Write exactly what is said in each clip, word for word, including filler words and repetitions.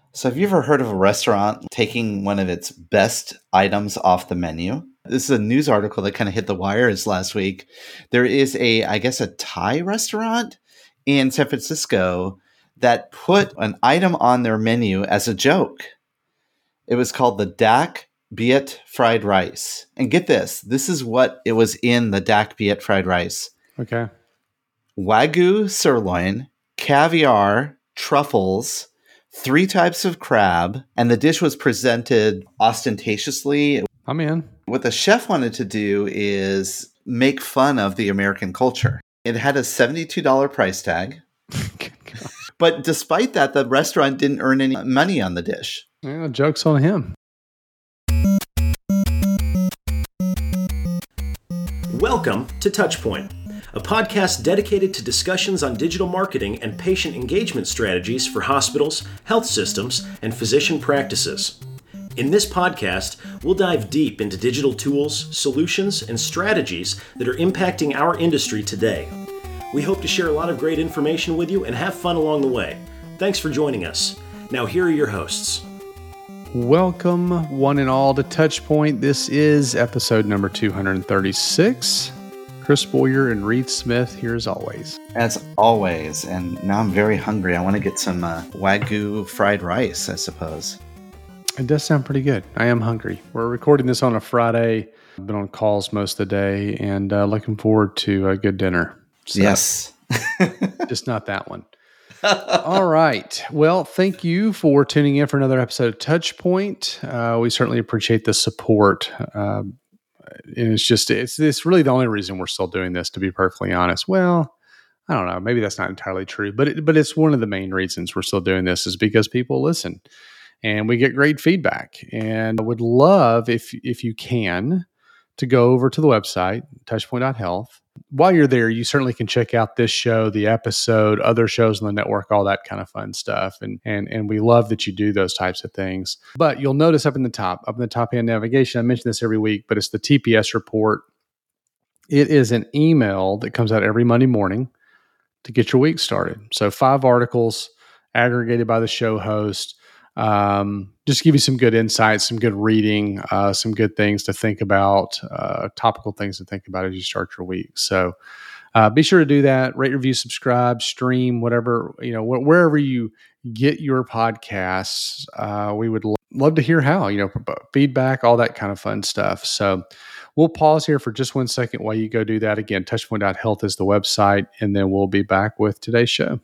So have you ever heard of a restaurant taking one of its best items off the menu? This is a news article that kind of hit the wires last week. There is a, I guess, a Thai restaurant in San Francisco that put an item on their menu as a joke. It was called the Dak Viet fried rice. And get this, this is what it was in the Dak Viet fried rice. Okay. Wagyu sirloin, caviar, truffles, three types of crab, and the dish was presented ostentatiously. I'm in. What the chef wanted to do is make fun of the American culture. It had a seventy-two dollars price tag. But despite that, the restaurant didn't earn any money on the dish. Yeah, joke's on him. Welcome to Touchpoint, a podcast dedicated to discussions on digital marketing and patient engagement strategies for hospitals, health systems, and physician practices. In this podcast, we'll dive deep into digital tools, solutions, and strategies that are impacting our industry today. We hope to share a lot of great information with you and have fun along the way. Thanks for joining us. Now here are your hosts. Welcome, one and all, to Touchpoint. This is episode number two hundred thirty-six. Chris Boyer and Reed Smith here as always. As always, and now I'm very hungry. I want to get some uh, Wagyu fried rice, I suppose. It does sound pretty good. I am hungry. We're recording this on a Friday. I've been on calls most of the day and uh, looking forward to a good dinner. So, yes. Just not that one. All right. Well, thank you for tuning in for another episode of Touchpoint. Uh, we certainly appreciate the support. Uh, and it's just, it's, it's really the only reason we're still doing this, to be perfectly honest. Well, I don't know. Maybe that's not entirely true, but it, but it's one of the main reasons we're still doing this is because people listen and we get great feedback. And I would love, if if you can, to go over to the website, touchpoint dot health. While you're there, you certainly can check out this show, the episode, other shows on the network, all that kind of fun stuff. And and and we love that you do those types of things. But you'll notice up in the top, up in the top-hand navigation, I mention this every week, but it's the T P S report. It is an email that comes out every Monday morning to get your week started. So five articles aggregated by the show host. Um, just give you some good insights, some good reading, uh, some good things to think about, uh, topical things to think about as you start your week. So uh, be sure to do that. Rate, review, subscribe, stream, whatever, you know, wh- wherever you get your podcasts. Uh, we would lo- love to hear how, you know, feedback, all that kind of fun stuff. So we'll pause here for just one second while you go do that. Again, touchpoint dot health is the website, and then we'll be back with today's show.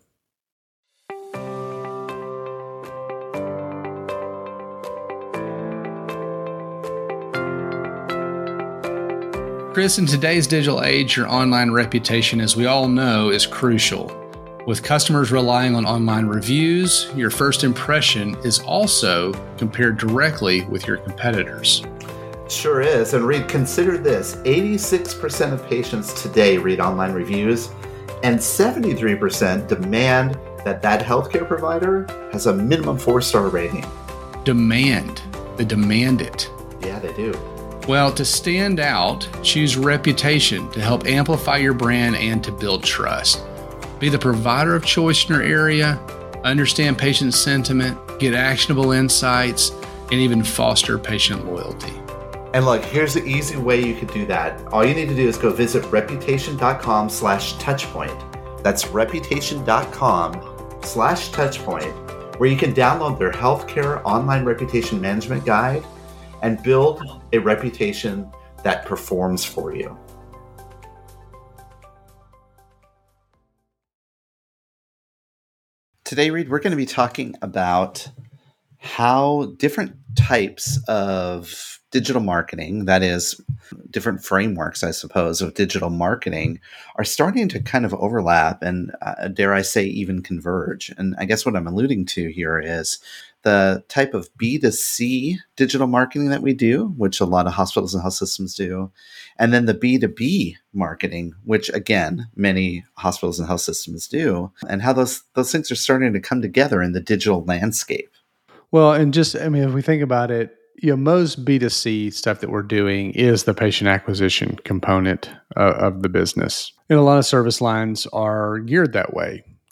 Chris, in today's digital age, your online reputation, as we all know, is crucial. With customers relying on online reviews, your first impression is also compared directly with your competitors. Sure is. And Reed, consider this. eighty-six percent of patients today read online reviews, and seventy-three percent demand that that healthcare provider has a minimum four-star rating. Demand. They demand it. Yeah, they do. Well, to stand out, choose reputation to help amplify your brand and to build trust. Be the provider of choice in your area, understand patient sentiment, get actionable insights, and even foster patient loyalty. And look, here's the easy way you could do that. All you need to do is go visit reputation.com slash touchpoint. That's reputation.com slash touchpoint, where you can download their healthcare online reputation management guide and build a reputation that performs for you. Today, Reed, we're going to be talking about how different types of digital marketing, that is, different frameworks, I suppose, of digital marketing are starting to kind of overlap and, uh, dare I say, even converge. And I guess what I'm alluding to here is the type of B two C digital marketing that we do, which a lot of hospitals and health systems do, and then the B two B marketing, which, again, many hospitals and health systems do, and how those those things are starting to come together in the digital landscape. Well, and just, I mean, if we think about it, you know, most B two C stuff that we're doing is the patient acquisition component uh, of the business. And a lot of service lines are geared that way.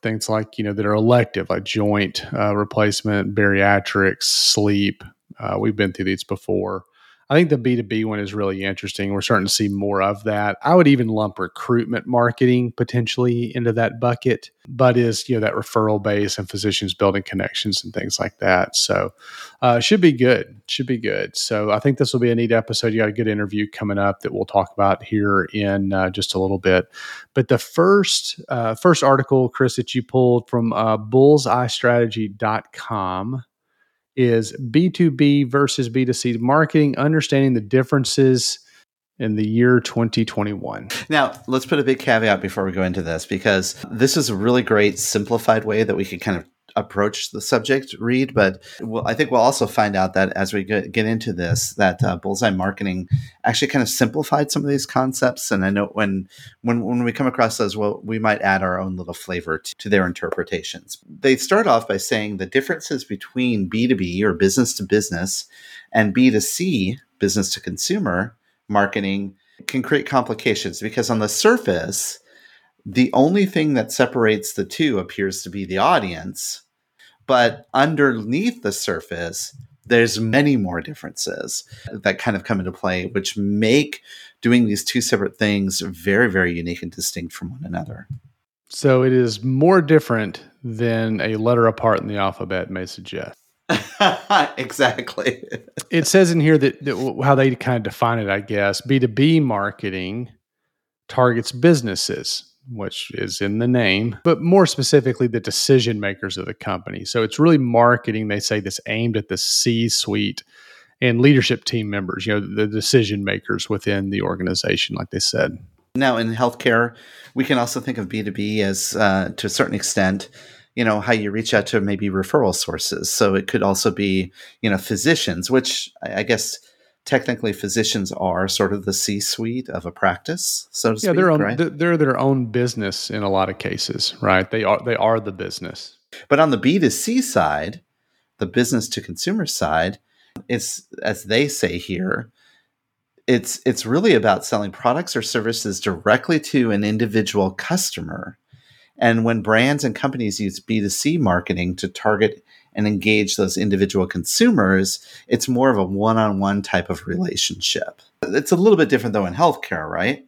things like, you know, that are elective, like joint uh, replacement, bariatrics, sleep. Uh, we've been through these before. I think the B two B one is really interesting. We're starting to see more of that. I would even lump recruitment marketing potentially into that bucket, but is, you know, that referral base and physicians building connections and things like that. So uh, should be good. Should be good. So I think this will be a neat episode. You got a good interview coming up that we'll talk about here in uh, just a little bit. But the first uh, first article, Chris, that you pulled from uh, bullseye strategy dot com is B two B versus B two C marketing, understanding the differences in the year twenty twenty-one. Now, let's put a big caveat before we go into this, because this is a really great simplified way that we could kind of approach the subject, Reed. But we'll, I think we'll also find out that as we get, get into this, that uh, Bullseye Marketing actually kind of simplified some of these concepts. And I know when when when we come across those, well, we might add our own little flavor to, to their interpretations. They start off by saying the differences between B two B or business to business and B two C, business to consumer marketing, can create complications because on the surface, the only thing that separates the two appears to be the audience. But underneath the surface, there's many more differences that kind of come into play, which make doing these two separate things very, very unique and distinct from one another. So it is more different than a letter apart in the alphabet may suggest. Exactly. It says in here that, that how they kind of define it, I guess, B two B marketing targets businesses, which is in the name, but more specifically, the decision makers of the company. So it's really marketing, they say, that's aimed at the C-suite and leadership team members, you know, the decision makers within the organization, like they said. Now, in healthcare, we can also think of B two B as, uh, to a certain extent, you know, how you reach out to maybe referral sources. So it could also be, you know, physicians, which I guess technically physicians are sort of the C-suite of a practice, so to yeah, speak. Yeah, they're, own, right? they're their own business in a lot of cases, right? They are they are the business. But on the B two C side, the business to consumer side, it's, as they say here, it's it's really about selling products or services directly to an individual customer. And when brands and companies use B two C marketing to target and engage those individual consumers, it's more of a one-on-one type of relationship. It's a little bit different though in healthcare, right?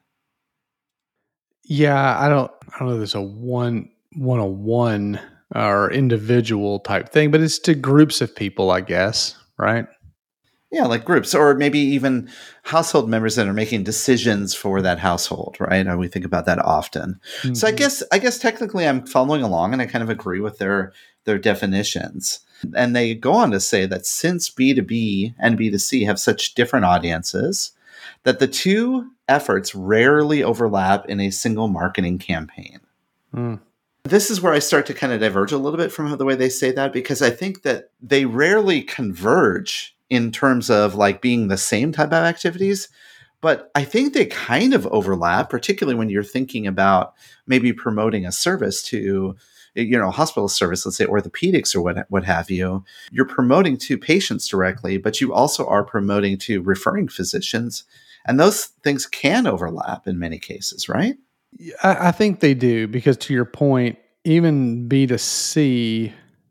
Yeah, I don't I don't know if there's a one one-on-one or individual type thing, but it's to groups of people, I guess, right? Yeah, like groups, or maybe even household members that are making decisions for that household, right? And we think about that often. Mm-hmm. So I guess I guess technically I'm following along and I kind of agree with their their definitions. And they go on to say that since B two B and B two C have such different audiences, that the two efforts rarely overlap in a single marketing campaign. Mm. This is where I start to kind of diverge a little bit from the way they say that, because I think that they rarely converge in terms of like being the same type of activities, but I think they kind of overlap, particularly when you're thinking about maybe promoting a service to, you know, hospital service, let's say orthopedics or what, what have you. You're promoting to patients directly, but you also are promoting to referring physicians. And those things can overlap in many cases, right? I, I think they do, because to your point, even B two C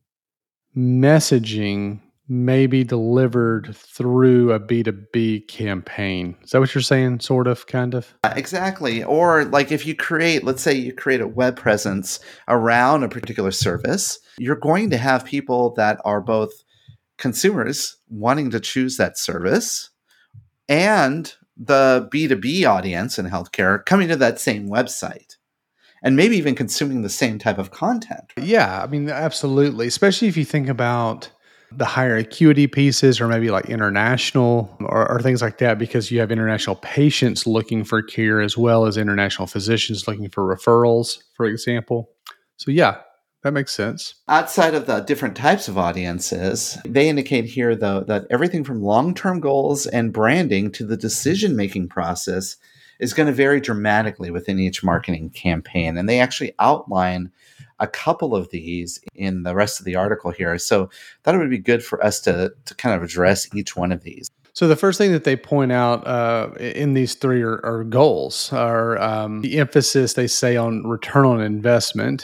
messaging may be delivered through a B two B campaign. Is that what you're saying? Sort of, kind of? Exactly. Or like if you create, let's say you create a web presence around a particular service, you're going to have people that are both consumers wanting to choose that service and the B two B audience in healthcare coming to that same website and maybe even consuming the same type of content. Yeah, I mean, absolutely. Especially if you think about the higher acuity pieces or maybe like international or, or things like that, because you have international patients looking for care as well as international physicians looking for referrals, for example. So yeah, that makes sense. Outside of the different types of audiences, they indicate here, though, that everything from long-term goals and branding to the decision-making process is going to vary dramatically within each marketing campaign. And they actually outline a couple of these in the rest of the article here. So I thought it would be good for us to, to kind of address each one of these. So the first thing that they point out uh, in these three are, are goals, are um, the emphasis, they say, on return on investment.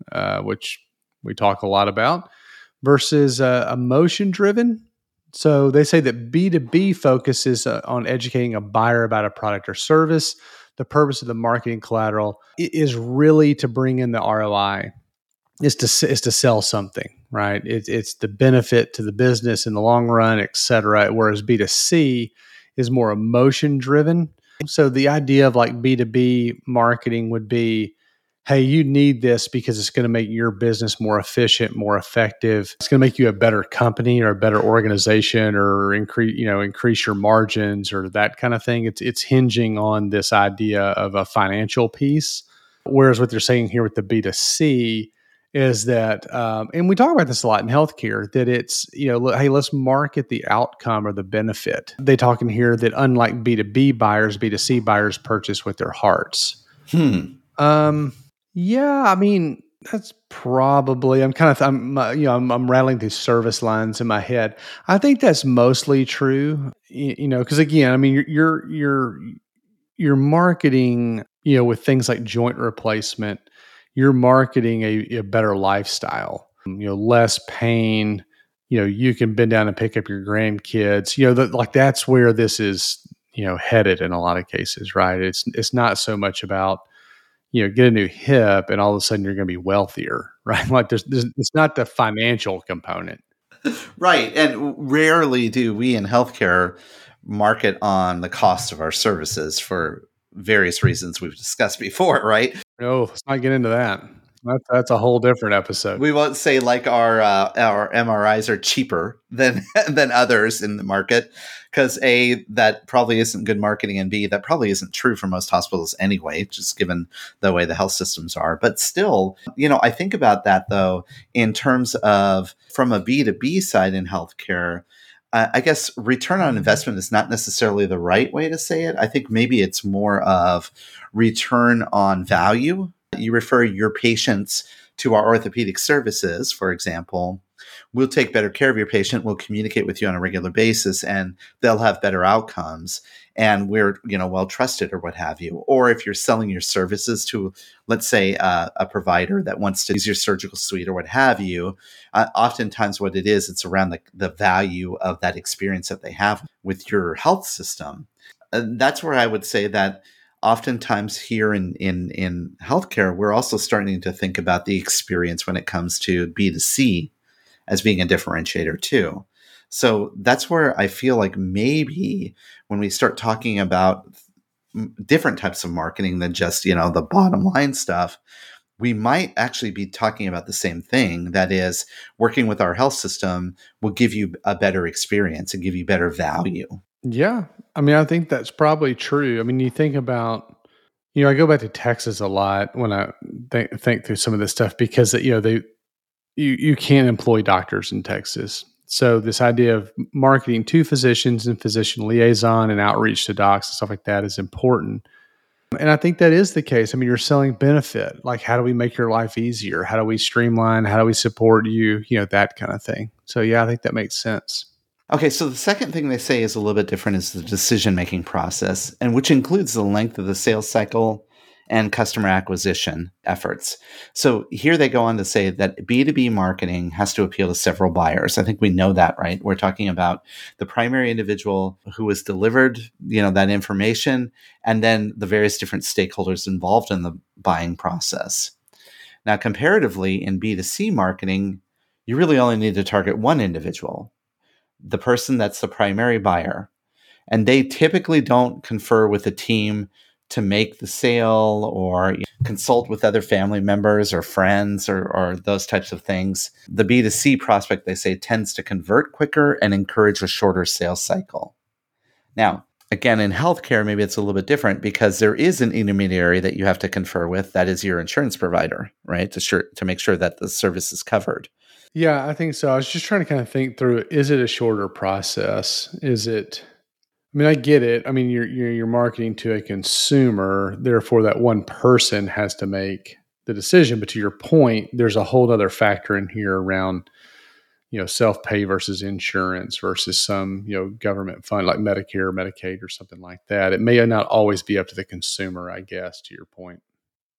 uh, which we talk a lot about, versus uh, emotion driven. So they say that B two B focuses uh, on educating a buyer about a product or service. The purpose of the marketing collateral is really to bring in the R O I, is to is to sell something, right? It, it's the benefit to the business in the long run, et cetera. Whereas B two C is more emotion driven. So the idea of like B two B marketing would be, hey, you need this because it's going to make your business more efficient, more effective. It's going to make you a better company or a better organization, or increase, you know, increase your margins or that kind of thing. It's it's hinging on this idea of a financial piece. Whereas what they're saying here with the B two C is that, um, and we talk about this a lot in healthcare, that it's, you know, hey, let's market the outcome or the benefit. They talk in here that unlike B two B buyers, B two C buyers purchase with their hearts. Hmm. Um, yeah, I mean, that's probably, I'm kind of, I'm, uh, you know, I'm, I'm rattling these service lines in my head. I think that's mostly true, you, you know, because again, I mean, you're, you're, you're, you're marketing, you know, with things like joint replacement, you're marketing a, a better lifestyle, you know, less pain, you know, you can bend down and pick up your grandkids, you know, that, like that's where this is, you know, headed in a lot of cases, right? It's, it's not so much about, you know, get a new hip and all of a sudden you're going to be wealthier, right? Like there's, there's, it's not the financial component. Right. And rarely do we in healthcare market on the cost of our services for various reasons we've discussed before, right? No, let's not get into that. That's, that's a whole different episode. We won't say like our uh, our M R Is are cheaper than than others in the market, because A, that probably isn't good marketing, and B, that probably isn't true for most hospitals anyway, just given the way the health systems are. But still, you know, I think about that though in terms of from a B two B side in healthcare. Uh, I guess return on investment is not necessarily the right way to say it. I think maybe it's more of return on value. You refer your patients to our orthopedic services, for example. We'll take better care of your patient. We'll communicate with you on a regular basis, and they'll have better outcomes. And we're, you know, well trusted or what have you. Or if you're selling your services to, let's say, uh, a provider that wants to use your surgical suite or what have you, uh, oftentimes what it is, it's around the, the value of that experience that they have with your health system. And that's where I would say that oftentimes here in, in, in healthcare, we're also starting to think about the experience when it comes to B two C as being a differentiator too. So that's where I feel like maybe when we start talking about different types of marketing than just, you know, the bottom line stuff, we might actually be talking about the same thing. That is, working with our health system will give you a better experience and give you better value. Yeah. I mean, I think that's probably true. I mean, you think about, you know, I go back to Texas a lot when I th- think through some of this stuff, because, you know, they, you, you can't employ doctors in Texas. So this idea of marketing to physicians and physician liaison and outreach to docs and stuff like that is important. And I think that is the case. I mean, you're selling benefit. Like, how do we make your life easier? How do we streamline? How do we support you? You know, that kind of thing. So yeah, I think that makes sense. Okay, so the second thing they say is a little bit different is the decision-making process, and which includes the length of the sales cycle and customer acquisition efforts. So here they go on to say that B two B marketing has to appeal to several buyers. I think we know that, right? We're talking about the primary individual who was delivered, you know, that information, and then the various different stakeholders involved in the buying process. Now, comparatively, in B two C marketing, you really only need to target one individual, the person that's the primary buyer. And they typically don't confer with a team to make the sale or you know, consult with other family members or friends or, or those types of things. The B two C prospect, they say, tends to convert quicker and encourage a shorter sales cycle. Now, again, in healthcare, maybe it's a little bit different because there is an intermediary that you have to confer with. That is your insurance provider, right? To, sure, to make sure that the service is covered. Yeah, I think so. I was just trying to kind of think through, is it a shorter process? Is it, I mean, I get it. I mean, you're, you're, you're marketing to a consumer, therefore that one person has to make the decision. But to your point, there's a whole other factor in here around, you know, self-pay versus insurance versus some, you know, government fund like Medicare or Medicaid or something like that. It may not always be up to the consumer, I guess, to your point.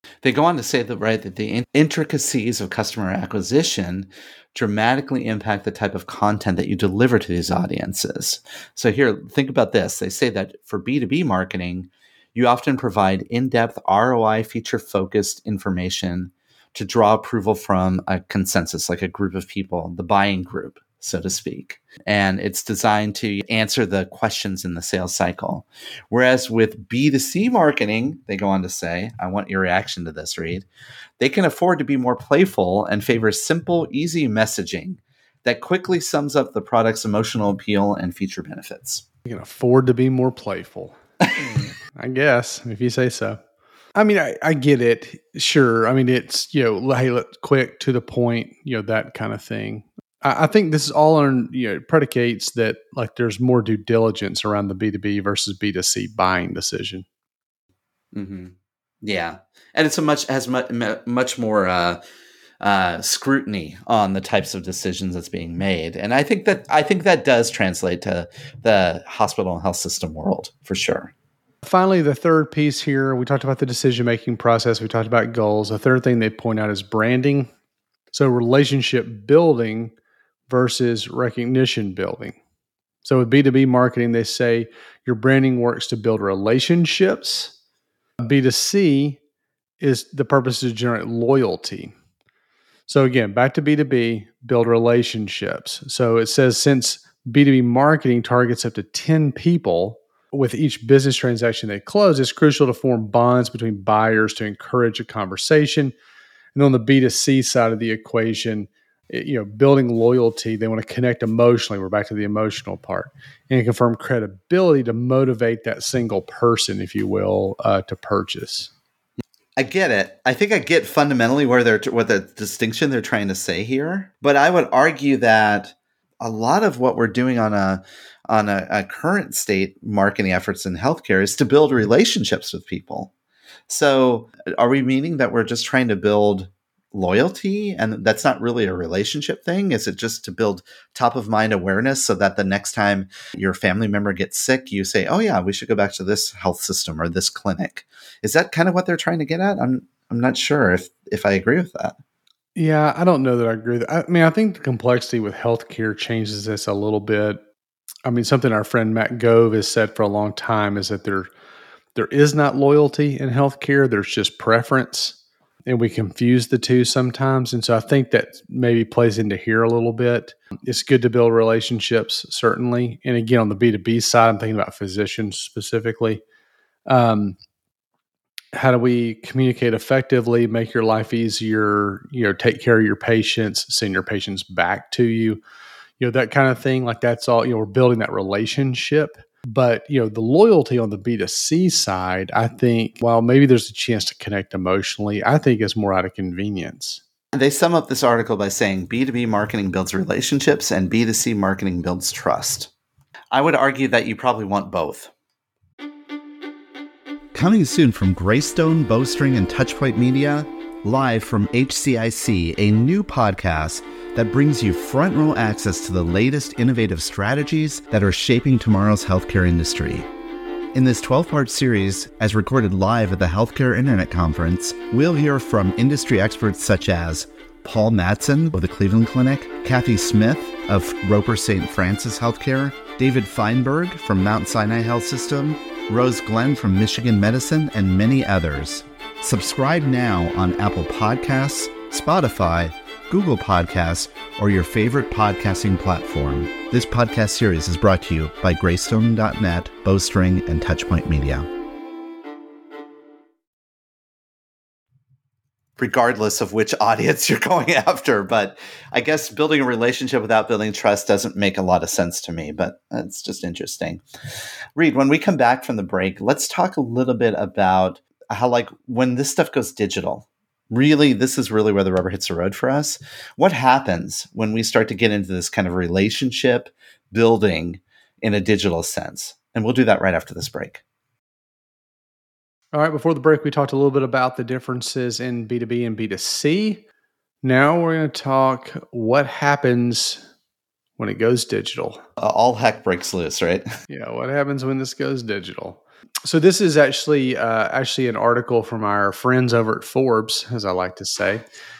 They go on to say that, right, that the intricacies of customer acquisition dramatically impact the type of content that you deliver to these audiences. So here, think about this. They say that for B two B marketing, you often provide in-depth R O I feature-focused information to draw approval from a consensus, like a group of people, the buying group, so to speak. And it's designed to answer the questions in the sales cycle. Whereas with B two C marketing, they go on to say, I want your reaction to this, Reed. They can afford to be more playful and favor simple, easy messaging that quickly sums up the product's emotional appeal and feature benefits. You can afford to be more playful. I guess, if you say so. I mean, I, I get it. Sure. I mean, it's, you know, hey, let, quick, to the point, you know, that kind of thing. I, I think this is all on, you know, predicates that like there's more due diligence around the B two B versus B two C buying decision. Mm-hmm. Yeah. And it's a much, has much, much more uh, uh, scrutiny on the types of decisions that's being made. And I think that, I think that does translate to the hospital and health system world for sure. Finally, the third piece here, we talked about the decision-making process. We talked about goals. The third thing they point out is branding. So relationship building versus recognition building. So with B two B marketing, they say your branding works to build relationships. B two C is the purpose to generate loyalty. So again, back to B two B, build relationships. So it says since B two B marketing targets up to ten people, with each business transaction they close, it's crucial to form bonds between buyers to encourage a conversation. And on the B two C side of the equation, it, you know, building loyalty, they want to connect emotionally. We're back to the emotional part, and confirm credibility to motivate that single person, if you will, uh, to purchase. I get it. I think I get fundamentally where they're what the distinction they're trying to say here, but I would argue that a lot of what we're doing on a on a, a current state marketing efforts in healthcare is to build relationships with people. So are we meaning that we're just trying to build loyalty and that's not really a relationship thing? Is it just to build top of mind awareness so that the next time your family member gets sick, you say, oh yeah, we should go back to this health system or this clinic? Is that kind of what they're trying to get at? I'm I'm not sure if, if I agree with that. Yeah, I don't know that I agree with that. I mean, I think the complexity with healthcare changes this a little bit. I mean, something our friend Matt Gove has said for a long time is that there, there is not loyalty in healthcare. There's just preference, and we confuse the two sometimes. And so I think that maybe plays into here a little bit. It's good to build relationships, certainly. And again, on the B two B side, I'm thinking about physicians specifically. Um, how do we communicate effectively, make your life easier, you know, take care of your patients, send your patients back to you, you know, that kind of thing. Like that's all, you know, we're building that relationship. But, you know, the loyalty on the B two C side, I think, while maybe there's a chance to connect emotionally, I think it's more out of convenience. They sum up this article by saying B two B marketing builds relationships and B two C marketing builds trust. I would argue that you probably want both. Coming soon from Greystone, Bowstring, and Touchpoint Media, live from H C I C, a new podcast that brings you front row access to the latest innovative strategies that are shaping tomorrow's healthcare industry. In this twelve-part series, as recorded live at the Healthcare Internet Conference, we'll hear from industry experts such as Paul Matson of the Cleveland Clinic, Kathy Smith of Roper Saint Francis Healthcare, David Feinberg from Mount Sinai Health System, Rose Glenn from Michigan Medicine, and many others. Subscribe now on Apple Podcasts, Spotify, Google Podcasts, or your favorite podcasting platform. This podcast series is brought to you by Greystone dot net, Bowstring, and Touchpoint Media. Regardless of which audience you're going after, but I guess building a relationship without building trust doesn't make a lot of sense to me, but it's just interesting. Reed, when we come back from the break, let's talk a little bit about how, like, when this stuff goes digital, really, this is really where the rubber hits the road for us. What happens when we start to get into this kind of relationship building in a digital sense? And we'll do that right after this break. All right, before the break, we talked a little bit about the differences in B two B and B two C. Now we're going to talk what happens when it goes digital. Uh, all heck breaks loose, right? Yeah, what happens when this goes digital? So this is actually uh, actually an article from our friends over at Forbes, as I like to say,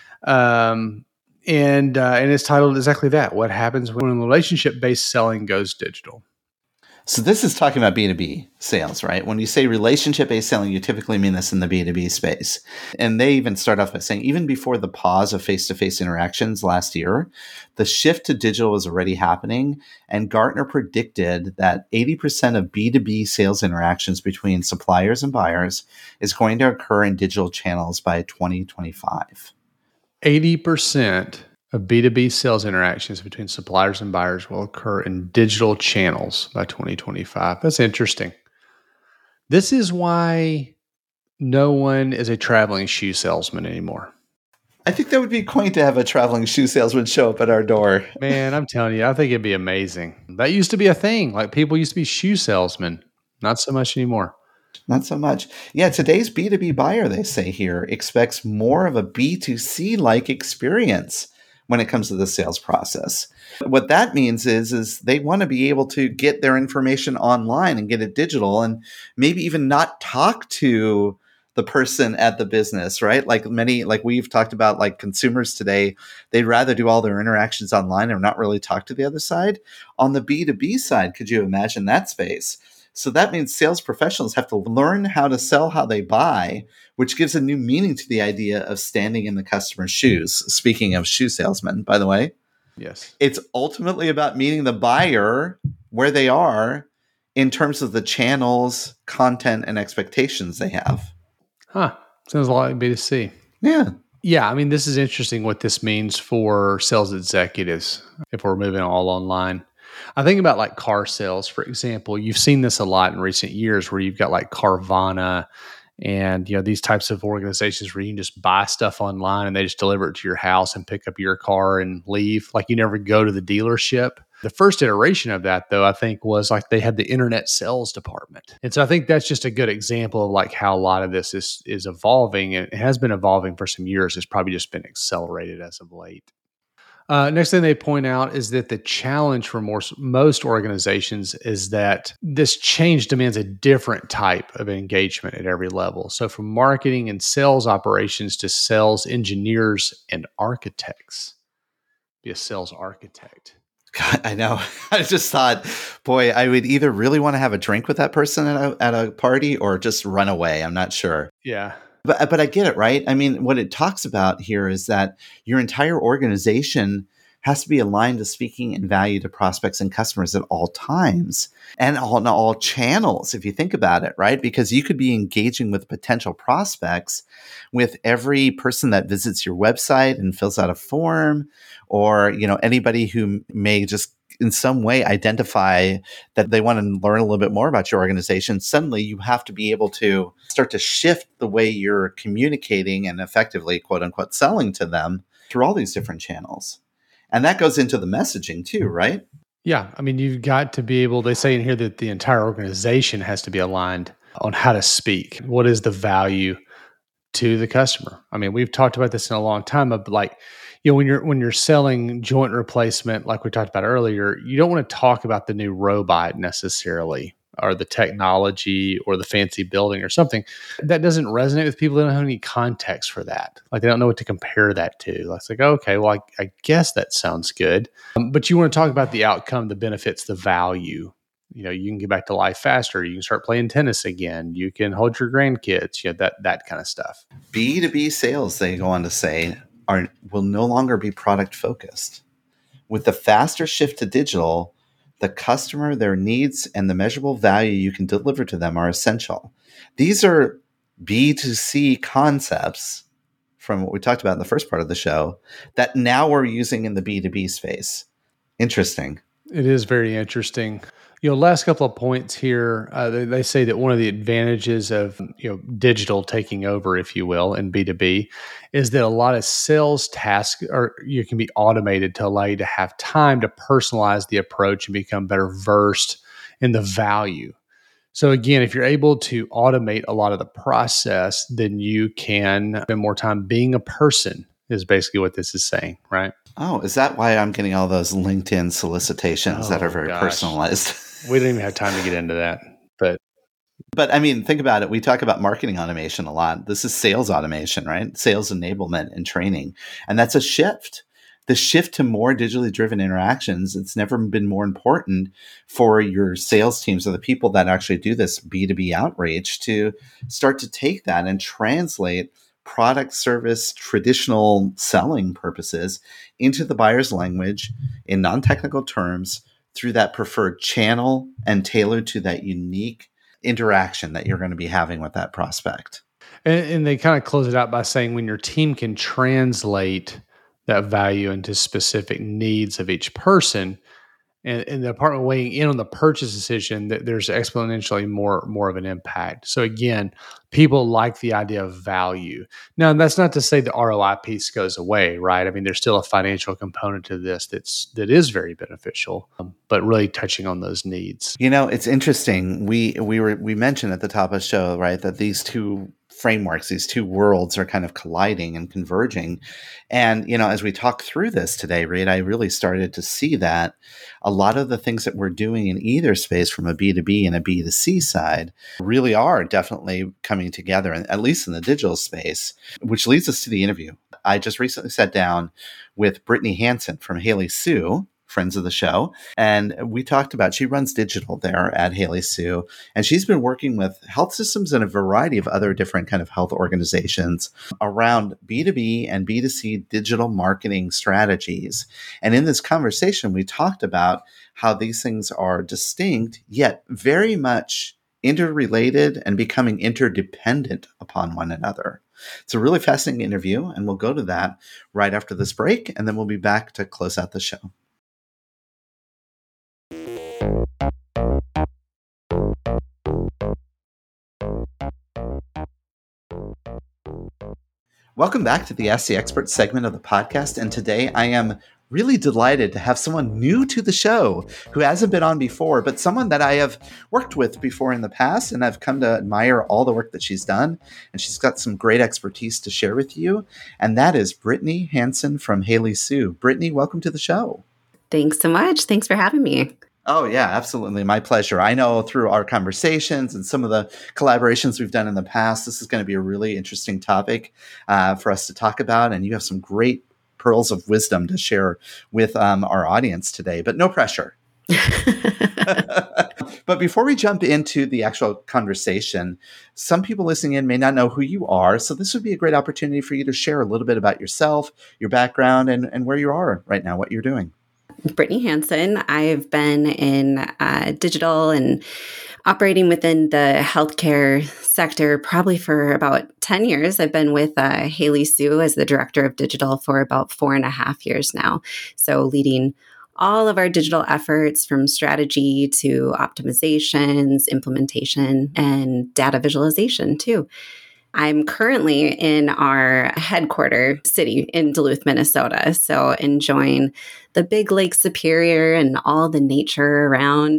um, and uh, and it's titled exactly that: "What happens when relationship-based selling goes digital?" So this is talking about B two B sales, right? When you say relationship-based selling, you typically mean this in the B two B space. And they even start off by saying, even before the pause of face-to-face interactions last year, the shift to digital was already happening. And Gartner predicted that eighty percent of B two B sales interactions between suppliers and buyers is going to occur in digital channels by twenty twenty-five. eighty percent of B two B sales interactions between suppliers and buyers will occur in digital channels by twenty twenty-five. That's interesting. This is why no one is a traveling shoe salesman anymore. I think that would be quaint to have a traveling shoe salesman show up at our door. Man, I'm telling you, I think it'd be amazing. That used to be a thing. Like people used to be shoe salesmen. Not so much anymore. Not so much. Yeah, today's B two B buyer, they say here, expects more of a B two C-like experience when it comes to the sales process. What that means is, is they want to be able to get their information online and get it digital and maybe even not talk to the person at the business, right? Like many, like we've talked about, like consumers today, they'd rather do all their interactions online and not really talk to the other side. On the B two B side, could you imagine that space? So that means sales professionals have to learn how to sell how they buy, which gives a new meaning to the idea of standing in the customer's shoes. Speaking of shoe salesmen, by the way. Yes. It's ultimately about meeting the buyer where they are in terms of the channels, content, and expectations they have. Huh. Sounds a lot like B two C. Yeah. Yeah. I mean, this is interesting what this means for sales executives if we're moving all online. I think about like car sales, for example. You've seen this a lot in recent years where you've got like Carvana and, you know, these types of organizations where you can just buy stuff online and they just deliver it to your house and pick up your car and leave. Like you never go to the dealership. The first iteration of that, though, I think was like they had the internet sales department. And so I think that's just a good example of like how a lot of this is, is evolving, and it has been evolving for some years. It's probably just been accelerated as of late. Uh, next thing they point out is that the challenge for more, most organizations is that this change demands a different type of engagement at every level. So from marketing and sales operations to sales engineers and architects. Be a sales architect. God, I know. I just thought, boy, I would either really want to have a drink with that person at a, at a party or just run away. I'm not sure. Yeah. But but I get it, right? I mean, what it talks about here is that your entire organization has to be aligned to speaking in value to prospects and customers at all times and all, on all channels, if you think about it, right? Because you could be engaging with potential prospects with every person that visits your website and fills out a form, or, you know, anybody who may just in some way identify that they want to learn a little bit more about your organization. Suddenly you have to be able to start to shift the way you're communicating and effectively, quote unquote, selling to them through all these different channels. And that goes into the messaging too, right? Yeah. I mean, you've got to be able, they say in here that the entire organization has to be aligned on how to speak. What is the value to the customer? I mean, we've talked about this in a long time, but like, you know, when you're when you're selling joint replacement, like we talked about earlier, you don't want to talk about the new robot necessarily, or the technology, or the fancy building, or something that doesn't resonate with people. They don't have any context for that. Like they don't know what to compare that to. It's like, okay, well, I, I guess that sounds good, um, but you want to talk about the outcome, the benefits, the value. You know, you can get back to life faster. You can start playing tennis again. You can hold your grandkids. You know, that that kind of stuff. B two B sales, they go on to say, are will no longer be product focused. With the faster shift to digital, the customer, their needs, and the measurable value you can deliver to them are essential. These are B two C concepts from what we talked about in the first part of the show that now we're using in the B two B space. Interesting. It is very interesting. You know, last couple of points here, uh, they, they say that one of the advantages of, you know, digital taking over, if you will, in B two B is that a lot of sales tasks are, you can be automated to allow you to have time to personalize the approach and become better versed in the value. So again, if you're able to automate a lot of the process, then you can spend more time being a person, is basically what this is saying, right? Oh, is that why I'm getting all those LinkedIn solicitations Oh, that are very gosh. personalized? We don't even have time to get into that, but But I mean, think about it. We talk about marketing automation a lot. This is sales automation, right? Sales enablement and training. And that's a shift. The shift to more digitally driven interactions, it's never been more important for your sales teams or the people that actually do this B two B outreach to start to take that and translate product, service, traditional selling purposes into the buyer's language in non-technical terms through that preferred channel and tailored to that unique interaction that you're going to be having with that prospect. And, and they kind of close it out by saying when your team can translate that value into specific needs of each person, and, and the department weighing in on the purchase decision, that there's exponentially more more of an impact. So again, people like the idea of value. Now, that's not to say the R O I piece goes away, right? I mean, there's still a financial component to this that's that is very beneficial, um, but really touching on those needs. You know, it's interesting. We we were we mentioned at the top of the show, right, that these two frameworks, these two worlds are kind of colliding and converging. And, you know, as we talk through this today, Reed, I really started to see that a lot of the things that we're doing in either space from a B two B and a B two C side really are definitely coming together, at least in the digital space, which leads us to the interview. I just recently sat down with Brittany Hansen from Haley Sue, friends of the show. And we talked about, she runs digital there at Haley Sue, and she's been working with health systems and a variety of other different kind of health organizations around B two B and B two C digital marketing strategies. And in this conversation, we talked about how these things are distinct, yet very much interrelated and becoming interdependent upon one another. It's a really fascinating interview, and we'll go to that right after this break, and then we'll be back to close out the show. Welcome back to the Ask the Expert segment of the podcast. And today I am really delighted to have someone new to the show who hasn't been on before, but someone that I have worked with before in the past. And I've come to admire all the work that she's done. And she's got some great expertise to share with you. And that is Brittany Hansen from Haley Sue. Brittany, welcome to the show. Thanks so much. Thanks for having me. Oh, yeah, absolutely. My pleasure. I know through our conversations and some of the collaborations we've done in the past, this is going to be a really interesting topic uh, for us to talk about. And you have some great pearls of wisdom to share with um, our audience today, but no pressure. But before we jump into the actual conversation, some people listening in may not know who you are. So this would be a great opportunity for you to share a little bit about yourself, your background, and, and where you are right now, what you're doing. Brittany Hansen. I've been in uh, digital and operating within the healthcare sector probably for about ten years. I've been with uh, Haley Sue as the director of digital for about four and a half years now. So leading all of our digital efforts from strategy to optimizations, implementation, and data visualization too. I'm currently in our headquarter city in Duluth, Minnesota. So enjoying the big Lake Superior and all the nature around.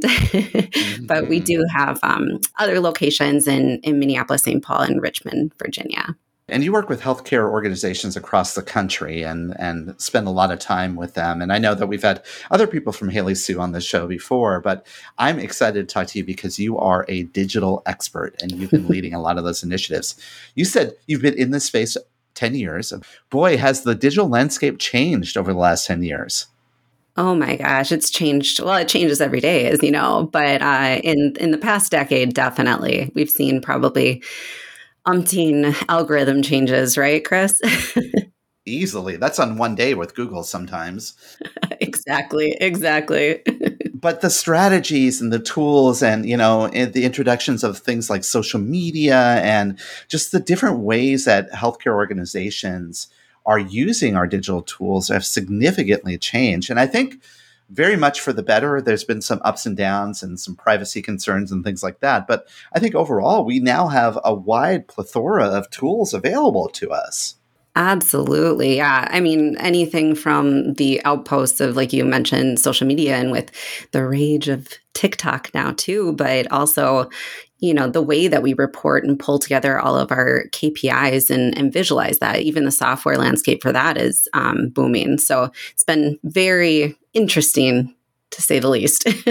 But we do have um, other locations in, in Minneapolis, Saint Paul, and Richmond, Virginia. And you work with healthcare organizations across the country and, and spend a lot of time with them. And I know that we've had other people from Haley Sue on the show before, but I'm excited to talk to you because you are a digital expert and you've been leading a lot of those initiatives. You said you've been in this space ten years. Boy, has the digital landscape changed over the last ten years. Oh my gosh, it's changed. Well, it changes every day, as you know, but uh, in, in the past decade, definitely, we've seen probably umpteen algorithm changes, right, Chris? Easily. That's on one day with Google sometimes. Exactly. Exactly. But the strategies and the tools and, you know, the introductions of things like social media and just the different ways that healthcare organizations are using our digital tools have significantly changed. And I think very much for the better. There's been some ups and downs and some privacy concerns and things like that. But I think overall, we now have a wide plethora of tools available to us. Absolutely. Yeah. I mean, anything from the outposts of, like you mentioned, social media and with the rage of TikTok now too, but also, you know, the way that we report and pull together all of our K P Is and, and visualize that. Even the software landscape for that is um, booming. So it's been very interesting, to say the least.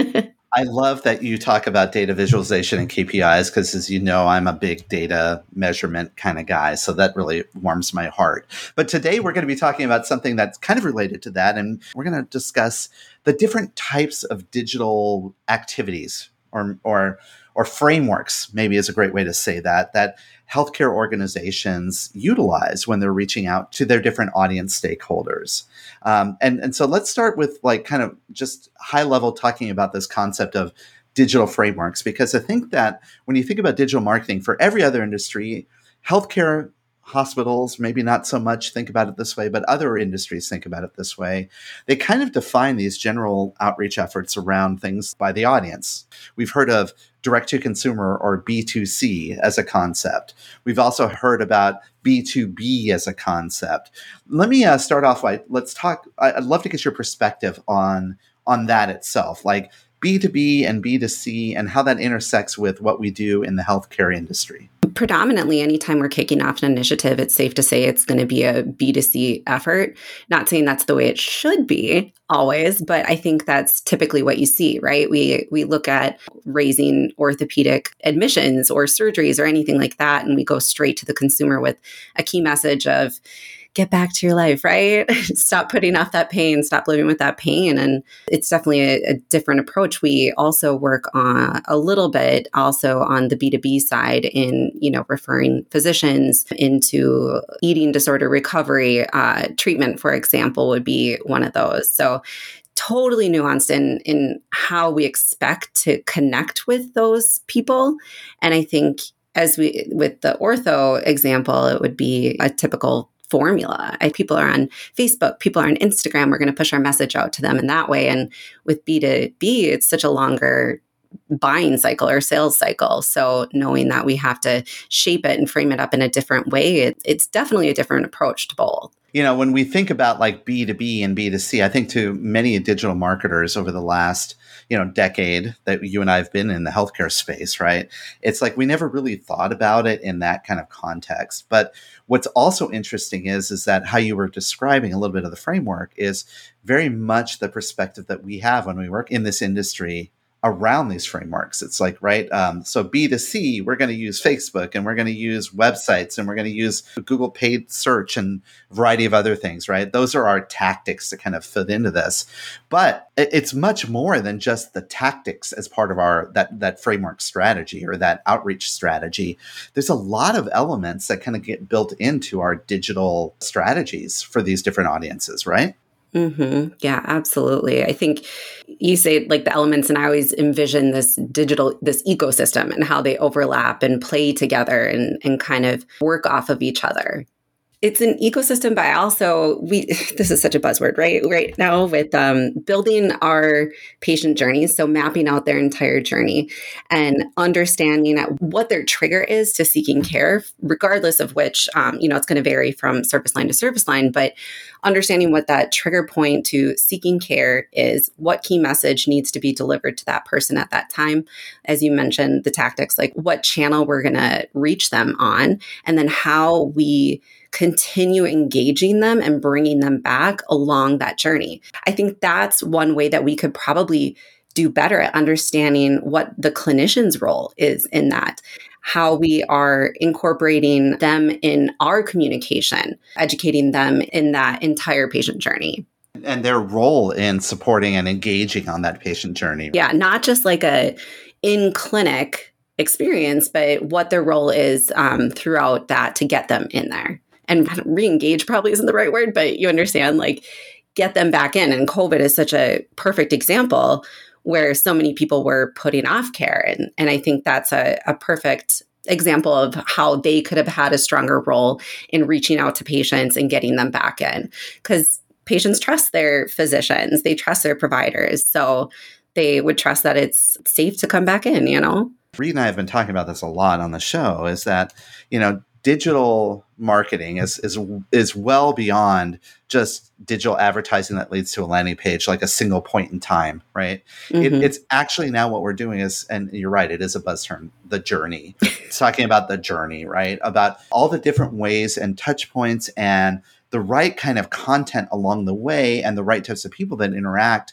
I love that you talk about data visualization and K P Is because, as you know, I'm a big data measurement kind of guy. So that really warms my heart. But today we're going to be talking about something that's kind of related to that. And we're going to discuss the different types of digital activities or, or, or frameworks, maybe is a great way to say that, that healthcare organizations utilize when they're reaching out to their different audience stakeholders. Um, and, and so let's start with like kind of just high level talking about this concept of digital frameworks, because I think that when you think about digital marketing for every other industry, healthcare, hospitals, maybe not so much think about it this way, but other industries think about it this way. They kind of define these general outreach efforts around things by the audience. We've heard of direct to consumer or B two C as a concept. We've also heard about B two B as a concept. Let me uh, start off by, let's talk, I'd love to get your perspective on, on that itself, like B two B and B two C and how that intersects with what we do in the healthcare industry. Predominantly, anytime we're kicking off an initiative, it's safe to say it's going to be a B two C effort. Not saying that's the way it should be always, but I think that's typically what you see, right? We we look at raising orthopedic admissions or surgeries or anything like that, and we go straight to the consumer with a key message of, get back to your life, right? Stop putting off that pain, stop living with that pain. And it's definitely a, a different approach. We also work on a little bit also on the B two B side in, you know, referring physicians into eating disorder recovery. Uh, treatment, for example, would be one of those. So totally nuanced in, in how we expect to connect with those people. And I think as we, with the ortho example, it would be a typical formula. I, people are on Facebook, people are on Instagram. We're going to push our message out to them in that way. And with B two B, it's such a longer buying cycle or sales cycle. So knowing that we have to shape it and frame it up in a different way, it, it's definitely a different approach to both. You know, when we think about like B two B and B two C, I think to many digital marketers over the last, you know, decade that you and I have been in the healthcare space, right? It's like we never really thought about it in that kind of context. But what's also interesting is, is that how you were describing a little bit of the framework is very much the perspective that we have when we work in this industry around these frameworks. It's like, right. Um, so B two C, we're going to use Facebook and we're going to use websites and we're going to use Google paid search and a variety of other things, right? Those are our tactics to kind of fit into this. But it's much more than just the tactics as part of our, that, that framework strategy or that outreach strategy. There's a lot of elements that kind of get built into our digital strategies for these different audiences, right? Mm-hmm. Yeah, absolutely. I think you say like the elements, and I always envision this digital, this ecosystem and how they overlap and play together and, and kind of work off of each other. It's an ecosystem, but also we, this is such a buzzword, right? Right now with um, building our patient journeys. So mapping out their entire journey and understanding what their trigger is to seeking care, regardless of which, um, you know, it's going to vary from service line to service line, but understanding what that trigger point to seeking care is, what key message needs to be delivered to that person at that time. As you mentioned, the tactics, like what channel we're going to reach them on, and then how we continue engaging them and bringing them back along that journey. I think that's one way that we could probably do better at understanding what the clinician's role is in that, how we are incorporating them in our communication, educating them in that entire patient journey. And their role in supporting and engaging on that patient journey. Yeah, not just like a in-clinic experience, but what their role is um, throughout that to get them in there. And re-engage probably isn't the right word, but you understand, like get them back in. And COVID is such a perfect example where so many people were putting off care. And, and I think that's a, a perfect example of how they could have had a stronger role in reaching out to patients and getting them back in. Because patients trust their physicians, they trust their providers. So they would trust that it's safe to come back in, you know? Reed and I have been talking about this a lot on the show, is that, you know, digital marketing is is is well beyond just digital advertising that leads to a landing page, like a single point in time, right? Mm-hmm. It, it's actually now what we're doing is, and you're right, it is a buzz term, the journey. It's talking about the journey, right? About all the different ways and touch points and the right kind of content along the way and the right types of people that interact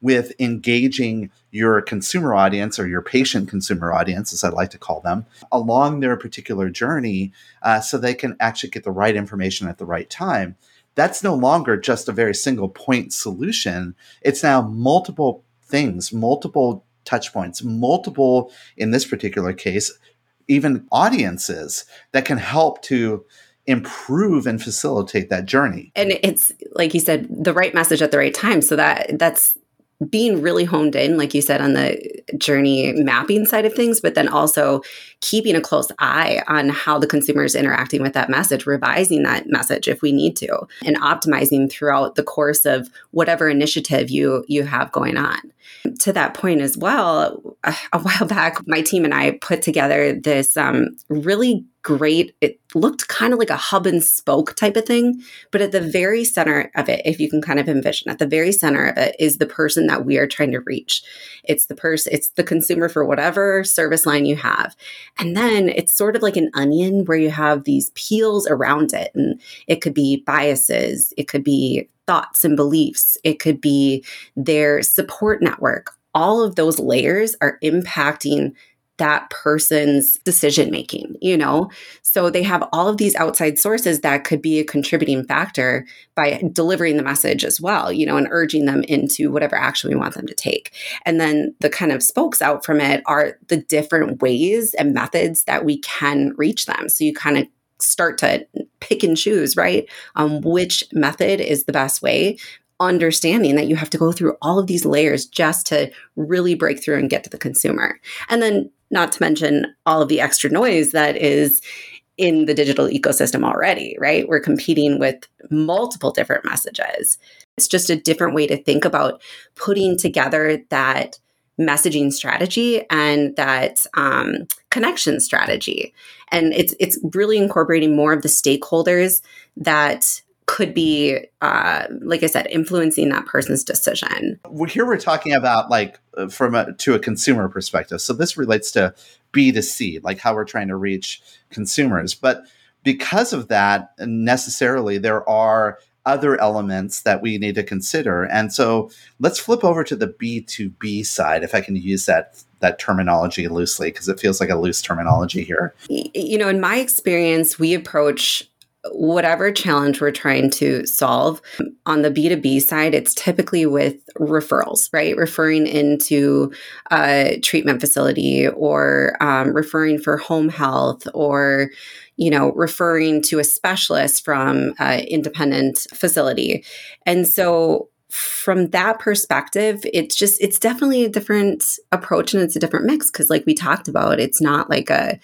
with engaging your consumer audience or your patient consumer audience, as I like to call them, along their particular journey uh, so they can actually get the right information at the right time. That's no longer just a very single point solution. It's now multiple things, multiple touch points, multiple, in this particular case, even audiences that can help to improve and facilitate that journey. And it's, like you said, the right message at the right time. So that that's being really honed in, like you said, on the journey mapping side of things, but then also keeping a close eye on how the consumer is interacting with that message, revising that message if we need to, and optimizing throughout the course of whatever initiative you you have going on. To that point as well, a, a while back, my team and I put together this um, really great, it looked kind of like a hub and spoke type of thing, but at the very center of it, if you can kind of envision, at the very center of it is the person that we are trying to reach. It's the person, it's the consumer for whatever service line you have. And then it's sort of like an onion where you have these peels around it. And it could be biases, it could be thoughts and beliefs, it could be their support network. All of those layers are impacting that person's decision making, you know? So they have all of these outside sources that could be a contributing factor by delivering the message as well, you know, and urging them into whatever action we want them to take. And then the kind of spokes out from it are the different ways and methods that we can reach them. So you kind of start to pick and choose, right? Um, which method is the best way, understanding that you have to go through all of these layers just to really break through and get to the consumer. And then not to mention all of the extra noise that is in the digital ecosystem already, right? We're competing with multiple different messages. It's just a different way to think about putting together that messaging strategy and that um, connection strategy. And it's it's really incorporating more of the stakeholders that could be, uh, like I said, influencing that person's decision. Well, here we're talking about like from a, to a consumer perspective. So this relates to B two C, like how we're trying to reach consumers. But because of that, necessarily, there are other elements that we need to consider. And so let's flip over to the B two B side, if I can use that that terminology loosely, because it feels like a loose terminology here. You know, in my experience, we approach whatever challenge we're trying to solve. On the B two B side, it's typically with referrals, right? Referring into a treatment facility or um, referring for home health or, you know, referring to a specialist from an independent facility. And so from that perspective, it's just, it's definitely a different approach and it's a different mix because like we talked about, it's not like a,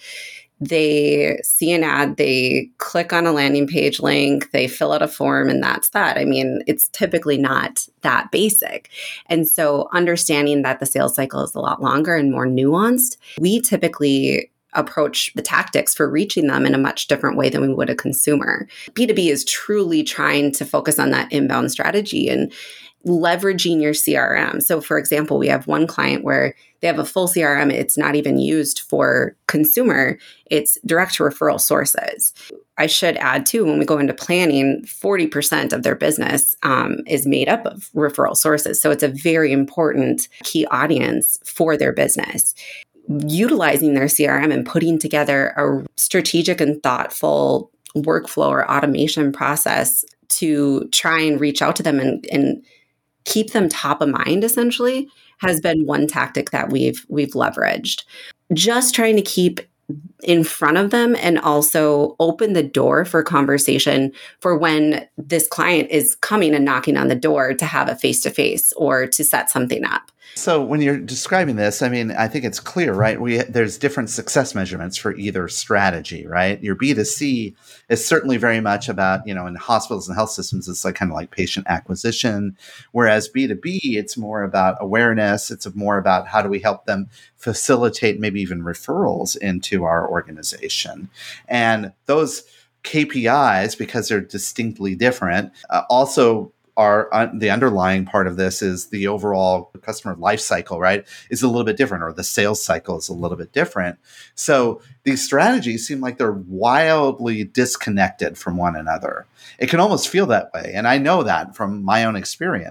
they see an ad, they click on a landing page link, they fill out a form, and that's that. I mean, it's typically not that basic. And so understanding that the sales cycle is a lot longer and more nuanced, we typically approach the tactics for reaching them in a much different way than we would a consumer. B two B is truly trying to focus on that inbound strategy and leveraging your C R M. So for example, we have one client where they have a full C R M. It's not even used for consumer. It's direct to referral sources. I should add too, when we go into planning, forty percent of their business um, is made up of referral sources. So it's a very important key audience for their business. Utilizing their C R M and putting together a strategic and thoughtful workflow or automation process to try and reach out to them and, and keep them top of mind, essentially, has been one tactic that we've we've leveraged. Just trying to keep in front of them and also open the door for conversation for when this client is coming and knocking on the door to have a face-to-face or to set something up. So when you're describing this, I mean, I think it's clear, right? We there's different success measurements for either strategy, right? Your B two C is certainly very much about, you know, in hospitals and health systems, it's like kind of like patient acquisition, whereas B two B, it's more about awareness. It's more about how do we help them facilitate maybe even referrals into our organization. And those K P Is, because they're distinctly different, uh, also are uh, the underlying part of this is the overall customer life cycle, right, is a little bit different, or the sales cycle is a little bit different. So these strategies seem like they're wildly disconnected from one another. It can almost feel that way. And I know that from my own experience,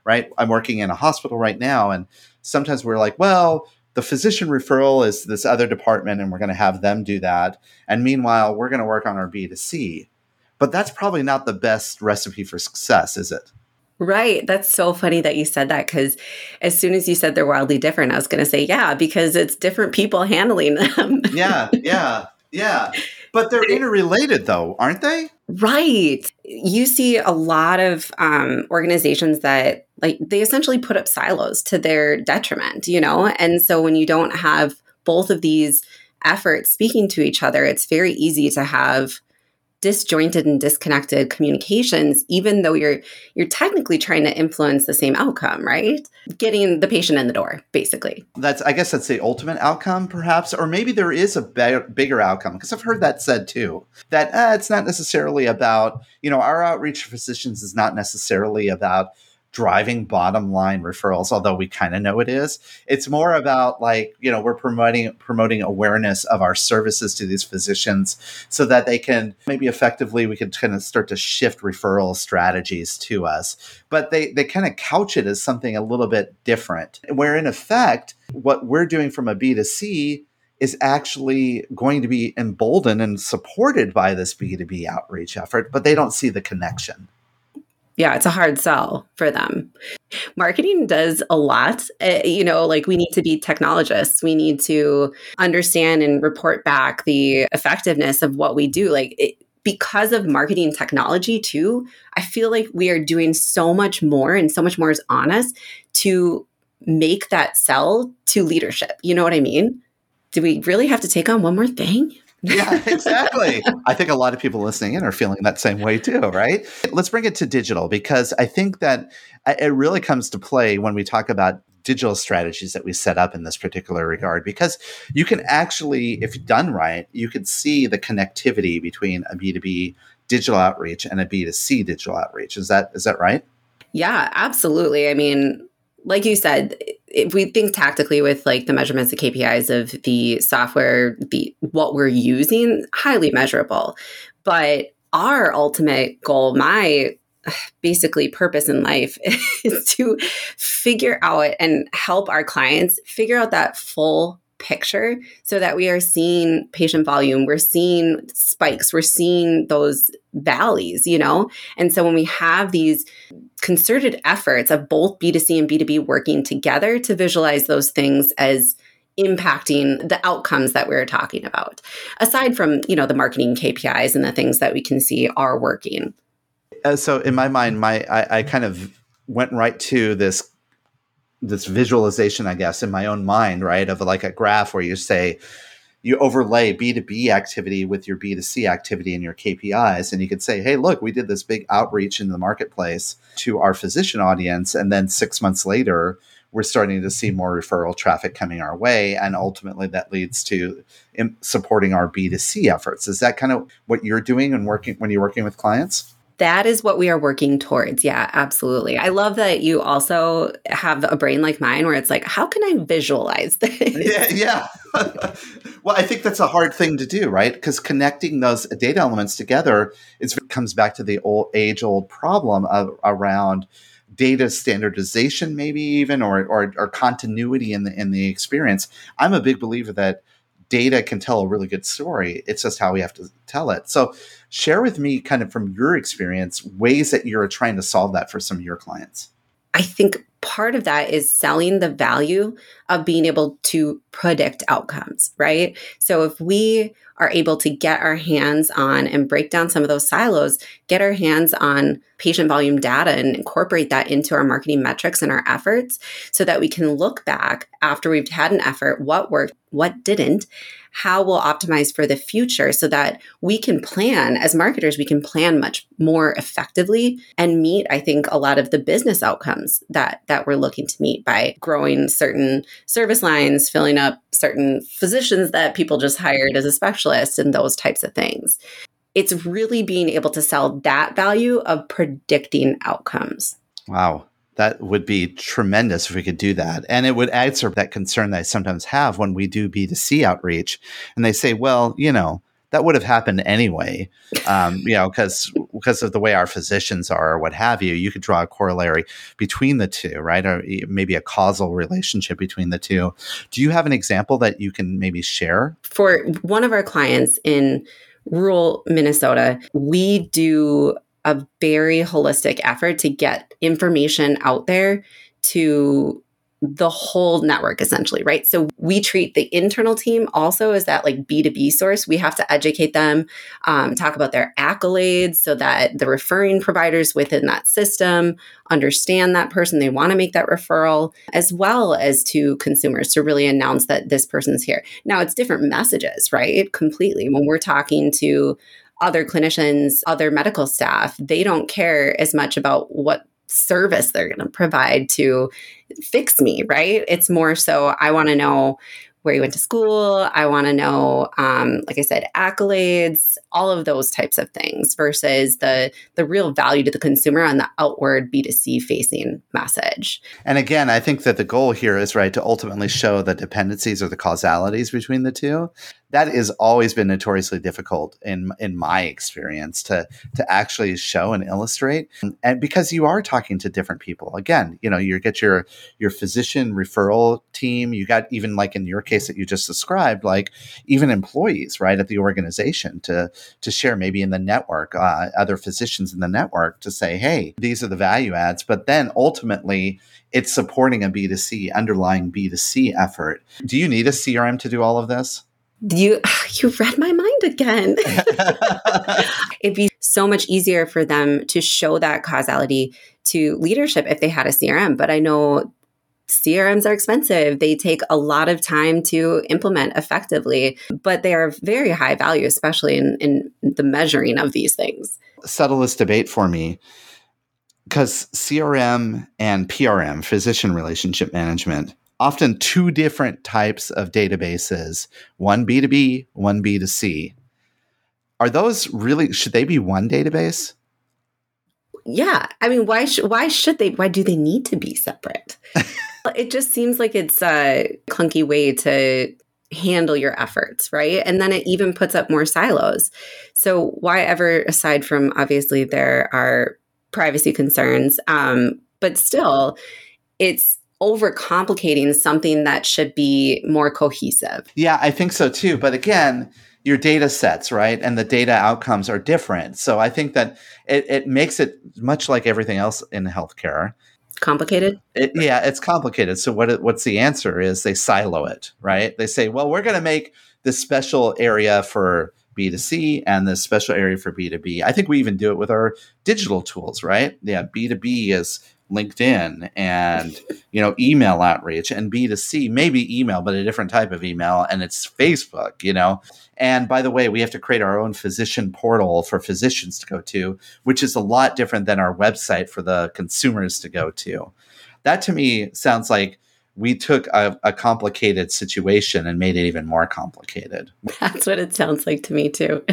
right? I'm working in a hospital right now, and sometimes we're like, well, the physician referral is this other department, and we're going to have them do that. And meanwhile, we're going to work on our B two C. But that's probably not the best recipe for success, is it? Right. That's so funny that you said that, because as soon as you said they're wildly different, I was going to say, yeah, because it's different people handling them. yeah, yeah, yeah. But they're interrelated, though, aren't they? Right. You see a lot of um, organizations that like they essentially put up silos to their detriment, you know? And so when you don't have both of these efforts speaking to each other, it's very easy to have disjointed and disconnected communications, even though you're you're technically trying to influence the same outcome, right? Getting the patient in the door, basically. That's, I guess that's the ultimate outcome, perhaps, or maybe there is a be- bigger outcome, because I've heard that said too, that uh, it's not necessarily about, you know, our outreach to physicians is not necessarily about driving bottom line referrals, although we kind of know it is. It's more about like, you know, we're promoting promoting awareness of our services to these physicians so that they can maybe effectively, we can kind of start to shift referral strategies to us. But they, they kind of couch it as something a little bit different, where in effect, what we're doing from a B two C is actually going to be emboldened and supported by this B two B outreach effort, but they don't see the connection. Yeah, it's a hard sell for them. Marketing does a lot. Uh, you know, like we need to be technologists. We need to understand and report back the effectiveness of what we do. Like it, because of marketing technology too, I feel like we are doing so much more, and so much more is on us to make that sell to leadership. You know what I mean? Do we really have to take on one more thing? Yeah, exactly. I think a lot of people listening in are feeling that same way too, right? Let's bring it to digital, because I think that it really comes to play when we talk about digital strategies that we set up in this particular regard, because you can actually, if done right, you could see the connectivity between a B two B digital outreach and a B two C digital outreach. Is that is that right? Yeah, absolutely. I mean, like you said, if we think tactically with like the measurements, the K P Is of the software, the what we're using, highly measurable. But our ultimate goal, my basically purpose in life, is to figure out and help our clients figure out that full picture so that we are seeing patient volume, we're seeing spikes, we're seeing those valleys, you know? And so when we have these concerted efforts of both B two C and B two B working together to visualize those things as impacting the outcomes that we're talking about, aside from, you know, the marketing K P Is and the things that we can see are working. Uh, so in my mind, my I, I kind of went right to this this visualization, I guess, in my own mind, right, of like a graph where you say you overlay B two B activity with your B two C activity and your K P Is. And you could say, hey, look, we did this big outreach in the marketplace to our physician audience. And then six months later, we're starting to see more referral traffic coming our way. And ultimately that leads to im- supporting our B two C efforts. Is that kind of what you're doing and working when you're working with clients? That is what we are working towards. Yeah, absolutely. I love that you also have a brain like mine where it's like, how can I visualize this? Yeah, yeah. Well, I think that's a hard thing to do, right? Because connecting those data elements together, it comes back to the old age-old problem of, around data standardization, maybe even, or, or or continuity in the in the experience. I'm a big believer that data can tell a really good story. It's just how we have to tell it. So share with me kind of from your experience, ways that you're trying to solve that for some of your clients. I think part of that is selling the value of being able to predict outcomes, right? So if we are able to get our hands on and break down some of those silos, get our hands on patient volume data and incorporate that into our marketing metrics and our efforts so that we can look back after we've had an effort, what worked, what didn't, how we'll optimize for the future so that we can plan, as marketers, we can plan much more effectively and meet, I think, a lot of the business outcomes that, that we're looking to meet by growing certain service lines, filling up certain physicians that people just hired as a specialist, and those types of things. It's really being able to sell that value of predicting outcomes. Wow. That would be tremendous if we could do that. And it would answer that concern that I sometimes have when we do B two C outreach. And they say, well, you know, that would have happened anyway, um, you know, because because of the way our physicians are or what have you, you could draw a corollary between the two, right? Or maybe a causal relationship between the two. Do you have an example that you can maybe share? For one of our clients in rural Minnesota, we do a very holistic effort to get information out there to the whole network, essentially, right? So we treat the internal team also as that like B two B source. We have to educate them, um, talk about their accolades so that the referring providers within that system understand that person. They want to make that referral, as well as to consumers to really announce that this person's here. Now, it's different messages, right? Completely. When we're talking to other clinicians, other medical staff, they don't care as much about what service they're going to provide to fix me, right? It's more so I want to know where you went to school. I want to know, um, like I said, accolades, all of those types of things versus the the real value to the consumer on the outward B two C facing message. And again, I think that the goal here is, right, to ultimately show the dependencies or the causalities between the two. That has always been notoriously difficult in in my experience to to actually show and illustrate. And because you are talking to different people. Again, you know, you get your your physician referral team, you got even like in your case that you just described, like even employees, right, at the organization to to share maybe in the network, uh, other physicians in the network to say, hey, these are the value adds. But then ultimately, it's supporting a B two C, underlying B two C effort. Do you need a C R M to do all of this? You you read my mind again. It'd be so much easier for them to show that causality to leadership if they had a C R M. But I know C R Ms are expensive. They take a lot of time to implement effectively, but they are very high value, especially in, in the measuring of these things. Settle this debate for me, because C R M and P R M, physician relationship management, often two different types of databases, one B two B, one B two C. Are those really, should they be one database? Yeah. I mean, why, sh- why should they, why do they need to be separate? It just seems like it's a clunky way to handle your efforts, right? And then it even puts up more silos. So why ever, aside from obviously there are privacy concerns, um, but still it's overcomplicating something that should be more cohesive. Yeah, I think so too. But again, your data sets, right? And the data outcomes are different. So I think that it, it makes it much like everything else in healthcare. Complicated? It, yeah, it's complicated. So what? It, what's the answer is they silo it, right? They say, well, we're going to make this special area for B two C and this special area for B two B. I think we even do it with our digital tools, right? Yeah, B two B is LinkedIn and, you know, email outreach, and B two C, maybe email, but a different type of email, and it's Facebook, you know. And by the way, we have to create our own physician portal for physicians to go to, which is a lot different than our website for the consumers to go to. That to me sounds like we took a, a complicated situation and made it even more complicated. That's what it sounds like to me too.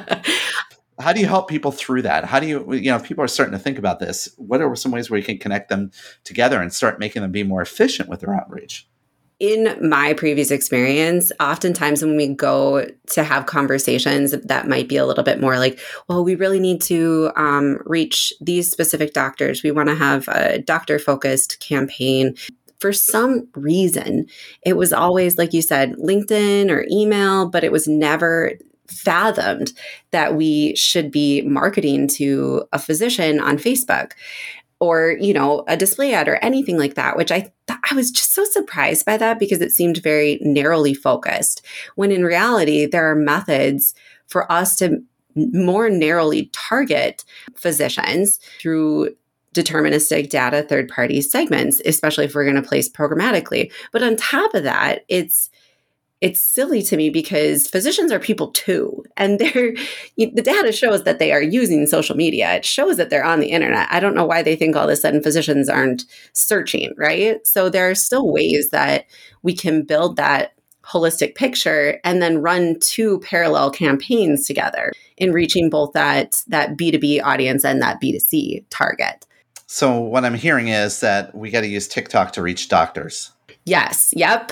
How do you help people through that? How do you, you know, if people are starting to think about this, what are some ways where you can connect them together and start making them be more efficient with their outreach? In my previous experience, oftentimes when we go to have conversations that might be a little bit more like, well, we really need to um, reach these specific doctors. We want to have a doctor-focused campaign. For some reason, it was always, like you said, LinkedIn or email, but it was never fathomed that we should be marketing to a physician on Facebook or, you know, a display ad or anything like that, which I th- I was just so surprised by that because it seemed very narrowly focused, when in reality, there are methods for us to more narrowly target physicians through deterministic data third-party segments, especially if we're going to place programmatically. But on top of that, it's It's silly to me because physicians are people too. And they're, the data shows that they are using social media. It shows that they're on the internet. I don't know why they think all of a sudden physicians aren't searching, right? So there are still ways that we can build that holistic picture and then run two parallel campaigns together in reaching both that, that B two B audience and that B two C target. So what I'm hearing is that we got to use TikTok to reach doctors. Yes. Yep.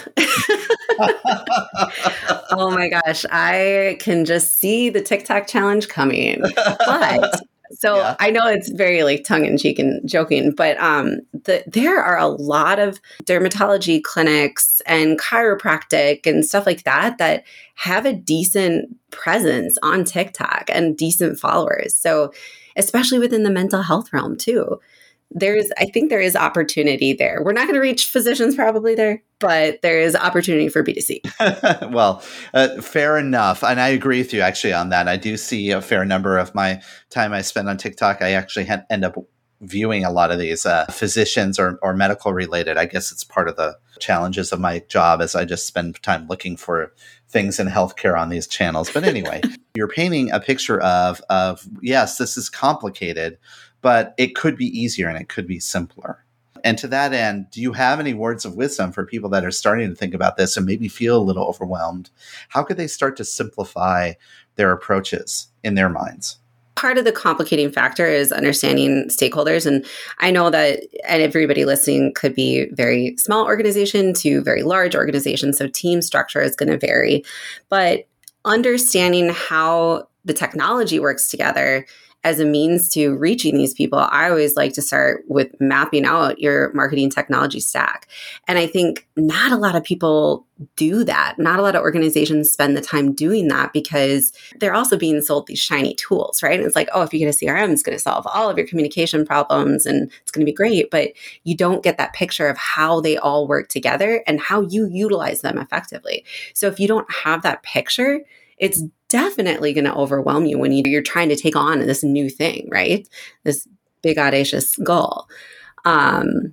Oh my gosh. I can just see the TikTok challenge coming. But So Yeah. I know it's very like tongue in cheek and joking, but um, the, there are a lot of dermatology clinics and chiropractic and stuff like that that have a decent presence on TikTok and decent followers. So especially within the mental health realm too. There's, I think there is opportunity there. We're not going to reach physicians probably there, but there is opportunity for B two C. Well, uh, fair enough. And I agree with you actually on that. I do see a fair number of my time I spend on TikTok. I actually ha- end up viewing a lot of these uh, physicians or, or medical related. I guess it's part of the challenges of my job as I just spend time looking for things in healthcare on these channels. But anyway, you're painting a picture of, of, yes, this is complicated, but it could be easier and it could be simpler. And to that end, do you have any words of wisdom for people that are starting to think about this and maybe feel a little overwhelmed? How could they start to simplify their approaches in their minds? Part of the complicating factor is understanding stakeholders. And I know that and everybody listening could be very small organization to very large organization. So team structure is going to vary. But understanding how the technology works together as a means to reaching these people, I always like to start with mapping out your marketing technology stack. And I think not a lot of people do that. Not a lot of organizations spend the time doing that because they're also being sold these shiny tools, right? And it's like, oh, if you get a C R M, it's going to solve all of your communication problems and it's going to be great. But you don't get that picture of how they all work together and how you utilize them effectively. So if you don't have that picture, it's definitely going to overwhelm you when you, you're trying to take on this new thing, right? This big audacious goal. Um,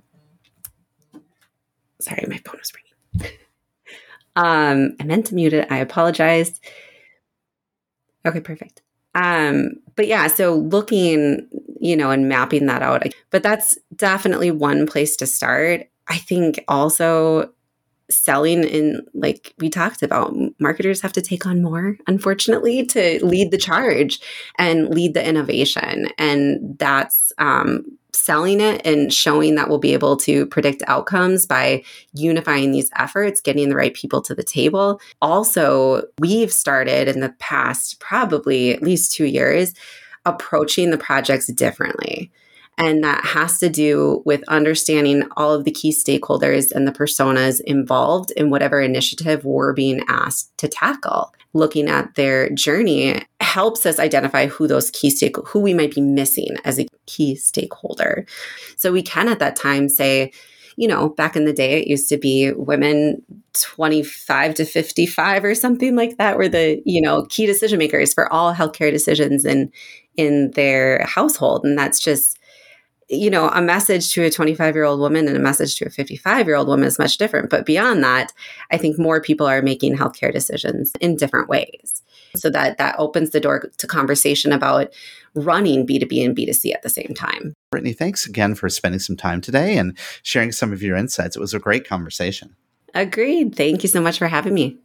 sorry, my phone was ringing. um, I meant to mute it. I apologize. Okay, perfect. Um, but yeah, so looking, you know, and mapping that out. But that's definitely one place to start. I think also selling in, like we talked about, marketers have to take on more, unfortunately, to lead the charge and lead the innovation. And that's um, selling it and showing that we'll be able to predict outcomes by unifying these efforts, getting the right people to the table. Also, we've started in the past, probably at least two years, approaching the projects differently. And that has to do with understanding all of the key stakeholders and the personas involved in whatever initiative we're being asked to tackle. Looking at their journey helps us identify who those key stake, who we might be missing as a key stakeholder. So we can at that time say, you know, back in the day, it used to be women twenty-five to fifty-five or something like that were the, you know, key decision makers for all healthcare decisions in, in their household. And that's just, you know, a message to a twenty-five-year-old woman and a message to a fifty-five-year-old woman is much different. But beyond that, I think more people are making healthcare decisions in different ways. So that that opens the door to conversation about running B two B and B two C at the same time. Brittany, thanks again for spending some time today and sharing some of your insights. It was a great conversation. Agreed. Thank you so much for having me.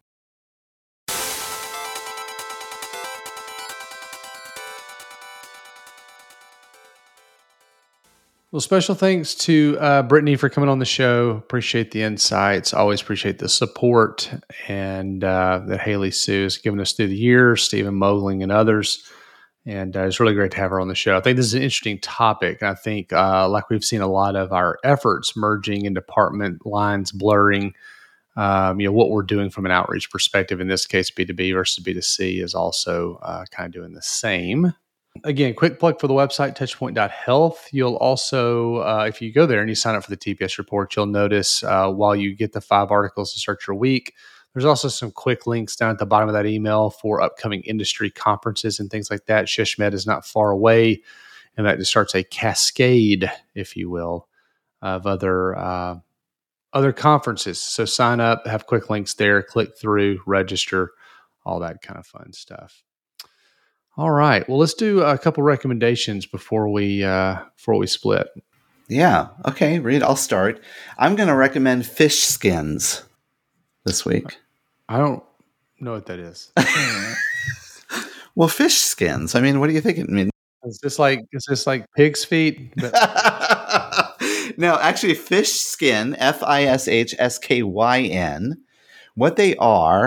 Well, special thanks to uh, Brittany for coming on the show. Appreciate the insights. Always appreciate the support and uh, that Haley Sue has given us through the years, Stephen Mogling and others. And uh, it's really great to have her on the show. I think this is an interesting topic. I think uh, like we've seen a lot of our efforts merging and department lines blurring. Um, you know, what we're doing from an outreach perspective, in this case, B two B versus B two C, is also uh, kind of doing the same. Again, quick plug for the website, touchpoint dot health. You'll also, uh, if you go there and you sign up for the T P S report, you'll notice uh, while you get the five articles to start your week, there's also some quick links down at the bottom of that email for upcoming industry conferences and things like that. SHSMD is not far away, and that just starts a cascade, if you will, of other uh, other conferences. So sign up, have quick links there, click through, register, all that kind of fun stuff. All right. Well, let's do a couple recommendations before we uh, before we split. Yeah. Okay, Reed, I'll start. I'm going to recommend fish skins this week. I don't know what that is. Well, fish skins. I mean, what do you think it means? Is this like is this like pig's feet? But- No, actually, fish skin, F I S H S K Y N. What they are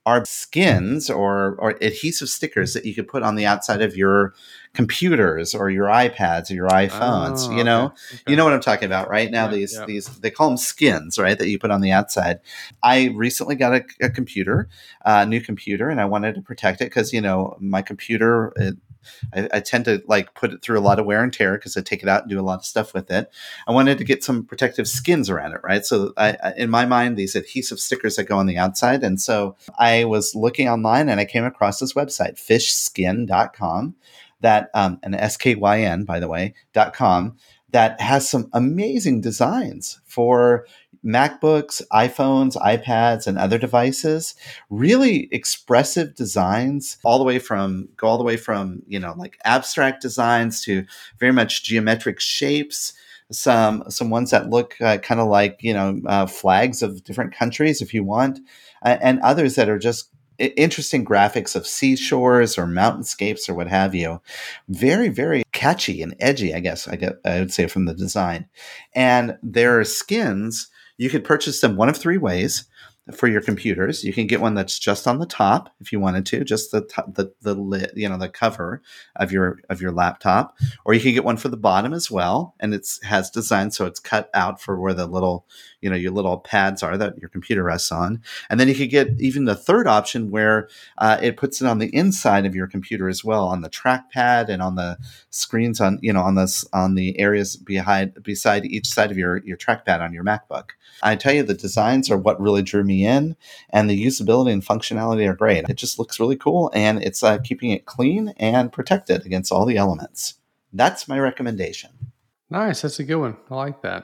are skins or, or adhesive stickers that you could put on the outside of your computers or your iPads or your iPhones. Oh, you know, okay. Okay. you know what I'm talking about, right? Now Yeah, these yeah. these they call them skins, right? That you put on the outside. I recently got a, a computer, a new computer, and I wanted to protect it because you know my computer. It, I, I tend to like put it through a lot of wear and tear because I take it out and do a lot of stuff with it. I wanted to get some protective skins around it, right? So I, I, in my mind, these adhesive stickers that go on the outside. And so I was looking online and I came across this website, fish skin dot com, that, um, and S K Y N, by the way, dot com, that has some amazing designs for MacBooks, iPhones, iPads, and other devices. Really expressive designs, all the way from go all the way from you know like abstract designs to very much geometric shapes. Some some ones that look uh, kind of like you know uh, flags of different countries, if you want, uh, and others that are just interesting graphics of seashores or mountainscapes or what have you. Very, very catchy and edgy, I guess I, get, I would say from the design. And their skins, you could purchase them one of three ways for your computers. You can get one that's just on the top if you wanted to, just the top, the the lid, you know, the cover of your of your laptop, or you can get one for the bottom as well, and it's has design so it's cut out for where the little, you know, your little pads are that your computer rests on. And then you could get even the third option where uh, it puts it on the inside of your computer as well, on the trackpad and on the screens on, you know, on this on the areas behind beside each side of your your trackpad on your MacBook. I tell you, the designs are what really drew me in, and the usability and functionality are great. It just looks really cool, and it's uh, keeping it clean and protected against all the elements. That's my recommendation. Nice. That's a good one. I like that.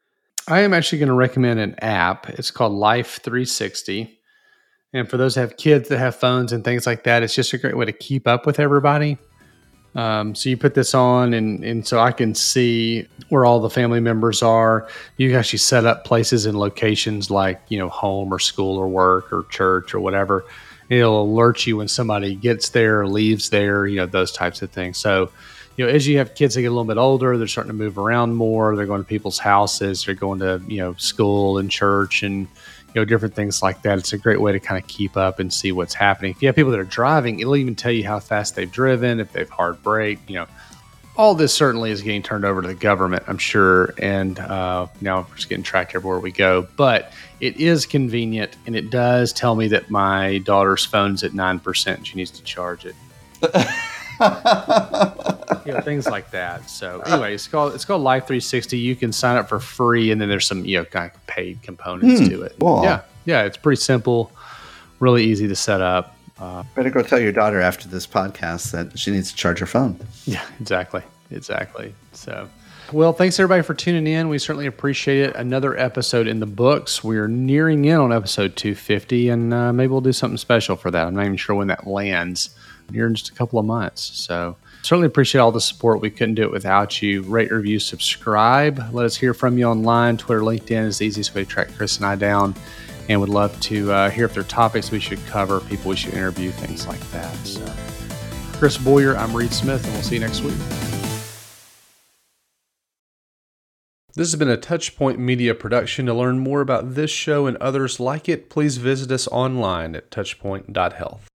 I am actually going to recommend an app. It's called Life three sixty. And for those that have kids that have phones and things like that, it's just a great way to keep up with everybody. Um, so you put this on and, and so I can see where all the family members are. You can actually set up places and locations like, you know, home or school or work or church or whatever. It'll alert you when somebody gets there, leaves there, you know, those types of things. So, you know, as you have kids that get a little bit older, they're starting to move around more. They're going to people's houses. They're going to, you know, school and church and, you know, different things like that. It's a great way to kind of keep up and see what's happening. If you have people that are driving, it'll even tell you how fast they've driven, if they've hard braked, you know. All this certainly is getting turned over to the government, I'm sure. And uh, now we're just getting tracked everywhere we go. But it is convenient, and it does tell me that my daughter's phone's at nine percent and she needs to charge it. You know, things like that. So anyway, it's called it's called Life three sixty. You can sign up for free, and then there's some you know kind of paid components Hmm, to it. cool. Yeah, yeah, it's pretty simple, really easy to set up. Uh, Better go tell your daughter after this podcast that she needs to charge her phone. yeah, exactly, exactly. So, well, thanks everybody for tuning in. We certainly appreciate it. Another episode in the books. We're nearing in on episode two fifty, and uh, maybe we'll do something special for that. I'm not even sure when that lands. Here in just a couple of months. So certainly appreciate all the support. We couldn't do it without you. Rate, review, subscribe. Let us hear from you online. Twitter, LinkedIn is the easiest way to track Chris and I down. And would love to uh, hear if there are topics we should cover, people we should interview, things like that. So, Chris Boyer, I'm Reed Smith, and we'll see you next week. This has been a Touchpoint Media production. To learn more about this show and others like it, please visit us online at touchpoint dot health.